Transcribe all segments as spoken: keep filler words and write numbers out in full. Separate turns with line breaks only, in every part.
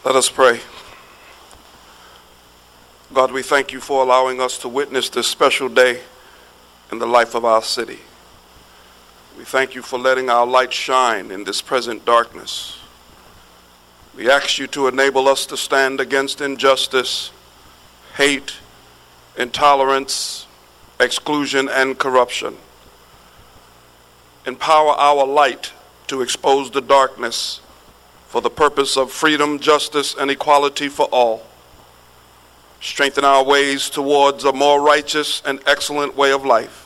Let us pray. God, we thank you for allowing us to witness this special day in the life of our city. We thank you for letting our light shine in this present darkness. We ask you to enable us to stand against injustice, hate, intolerance, exclusion, and corruption. Empower our light to expose the darkness for the purpose of freedom, justice, and equality for all. Strengthen our ways towards a more righteous and excellent way of life.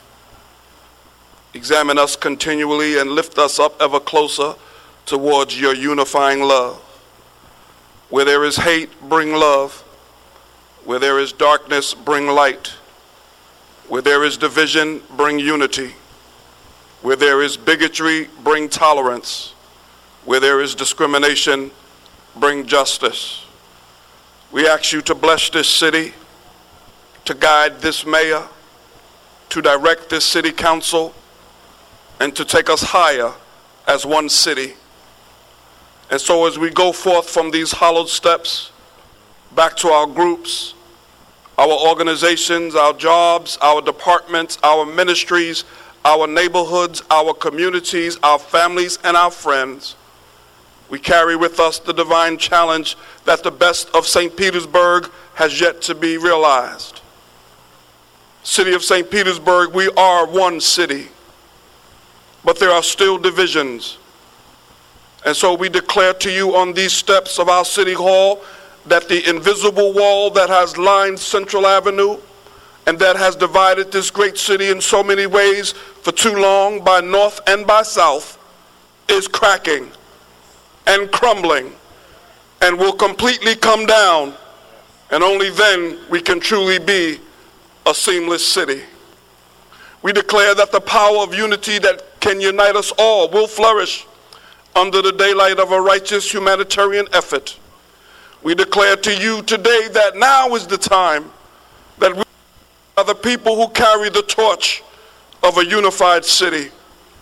Examine us continually and lift us up ever closer towards your unifying love. Where there is hate, bring love. Where there is darkness, bring light. Where there is division, bring unity. Where there is bigotry, bring tolerance. Where there is discrimination, bring justice. We ask you to bless this city, to guide this mayor, to direct this city council, and to take us higher as one city. And so as we go forth from these hallowed steps, back to our groups, our organizations, our jobs, our departments, our ministries, our neighborhoods, our communities, our families, and our friends, we carry with us the divine challenge that the best of Saint Petersburg has yet to be realized. City of Saint Petersburg, we are one city, but there are still divisions. And so we declare to you on these steps of our city hall that the invisible wall that has lined Central Avenue and that has divided this great city in so many ways for too long by north and by south is cracking and crumbling and will completely come down, and only then we can truly be a seamless city. We declare that the power of unity that can unite us all will flourish under the daylight of a righteous humanitarian effort. We declare to you today that now is the time that we are the people who carry the torch of a unified city.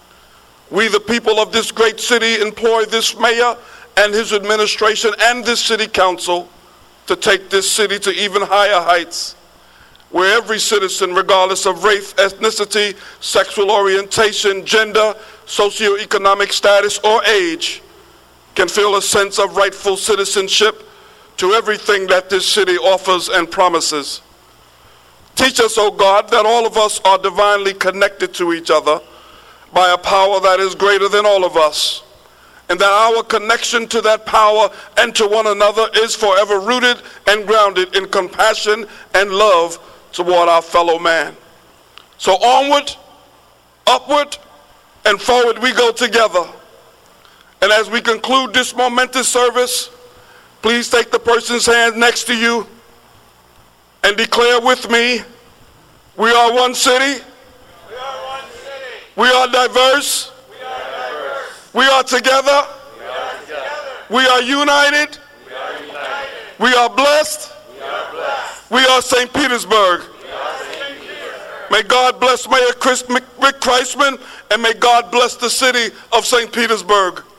We, the people of this great city, employ this mayor and his administration and this city council to take this city to even higher heights, where every citizen, regardless of race, ethnicity, sexual orientation, gender, socioeconomic status, or age, can feel a sense of rightful citizenship to everything that this city offers and promises. Teach us, O God, that all of us are divinely connected to each other by a power that is greater than all of us, and that our connection to that power and to one another is forever rooted and grounded in compassion and love toward our fellow man. So onward, upward, and forward we go together. And as we conclude this momentous service, please take the person's hand next to you and declare with me, we are one city.
We are one city.
We are diverse.
We are diverse.
We are together.
We are together.
We are united.
We are united.
We are blessed.
We are blessed.
We are Saint Petersburg.
We are Saint Petersburg.
May God bless Mayor Chris, Rick Kreisman, and may God bless the city of Saint Petersburg.